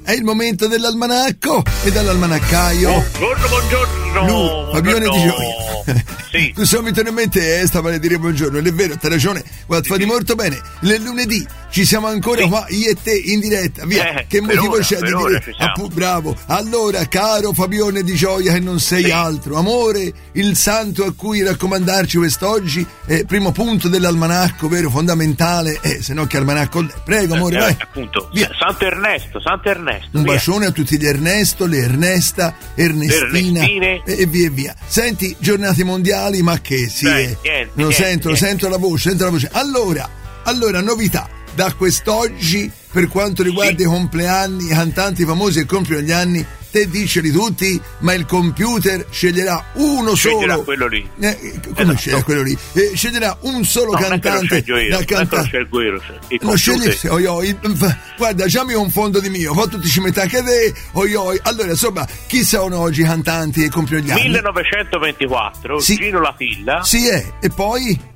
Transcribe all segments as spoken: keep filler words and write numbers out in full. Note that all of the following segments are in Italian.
è il momento dell'almanacco e dall'almanaccaio. Buongiorno, buongiorno. Lu, Fabione Di Gioia. Sì. Tu so mi torna in mente, eh, stava a dire buongiorno, ed è vero, t'hai ragione, guarda, sì, fa di molto bene. Nel lunedì ci siamo ancora sì. qua, io e te, in diretta, via. Eh, che motivo ora, c'è di dire? Appu- bravo. Allora, caro Fabione Di Gioia, che non sei sì. altro, amore, il santo a cui raccomandarci quest'oggi, è primo punto dell'almanacco, vero, fondamentale, eh, se no che almanacco. Prego, amore, eh, vai. Eh, appunto, via. Santo Ernesto, Santo Ernesto. Un via. bacione a tutti gli Ernesto, le Ernesta, Ernestina Ernestine. e, e via e via. Senti, giornate mondiali, ma che sì, Beh, eh. niente, lo niente, sento, niente. sento la voce, sento la voce. Allora, allora, novità da quest'oggi per quanto riguarda sì. i compleanni, i cantanti famosi che compiono gli anni. Te diceli tutti, ma il computer sceglierà uno Sceglierà solo. quello lì. Eh, come Esatto. sceglierà quello lì? Eh, sceglierà un solo No, cantante da cantare. Non scelgo io, il Lo scegli, computer. oi, oi, guarda, già mi confondo di mio, poi tutti ci metà che te, oi, oi. Allora, insomma, chi sono oggi i cantanti che compiono gli anni? millenovecentoventiquattro, Sì. Gino Latilla. Sì, è, e poi?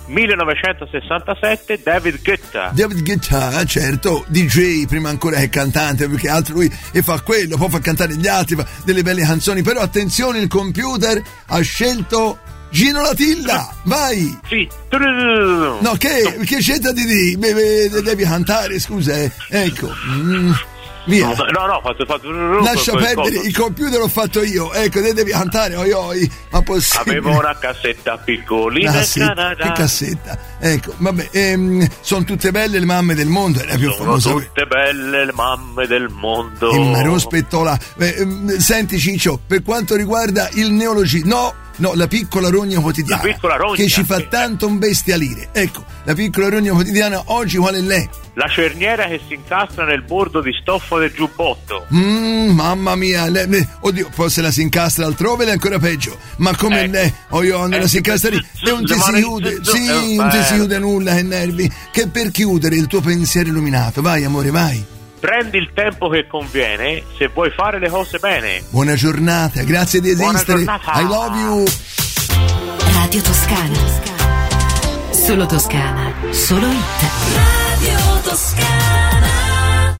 millenovecentosessantasette, David Guetta. David Guetta, certo, D J prima ancora che cantante, perché altro lui e fa quello, poi fa cantare gli altri, fa delle belle canzoni, però attenzione, il computer ha scelto Gino Latilla, vai! Sì. No, che, che scelta di di? Beh, devi cantare, scusa, eh. Ecco. Mm. Via. No, no, no, fatto, fatto, Lascia perdere, il computer l'ho fatto io, ecco, te devi cantare, oi oi, ma possibile. Avevo una cassetta piccolina Una cassetta, che cassetta, ecco, vabbè, ehm, sono tutte belle le mamme del mondo, è la più sono famosa. tutte belle le mamme del mondo. E Marò Spettola, eh, ehm, senti Ciccio, per quanto riguarda il neologismo, no, no, la piccola rogna quotidiana, La piccola rogna, che ci fa sì. tanto imbestialire, ecco, la piccola rogna quotidiana oggi qual è lei? La cerniera che si incastra nel bordo di stoffa del giubbotto. Mmm, mamma mia, le, le, oddio, poi se la si incastra altrove è ancora peggio, ma come Eh. lei, oh io, quando Eh, la si incastra lì, e non ti le si mani- chiude, eh, sì, non ti si eh. chiude nulla, che nervi, che per chiudere il tuo pensiero illuminato, vai amore, vai. Prendi il tempo che conviene se vuoi fare le cose bene. Buona giornata, grazie di Buona esistere, giornata. I love you. Radio Toscana. Solo Toscana, solo hit. Radio Toscana.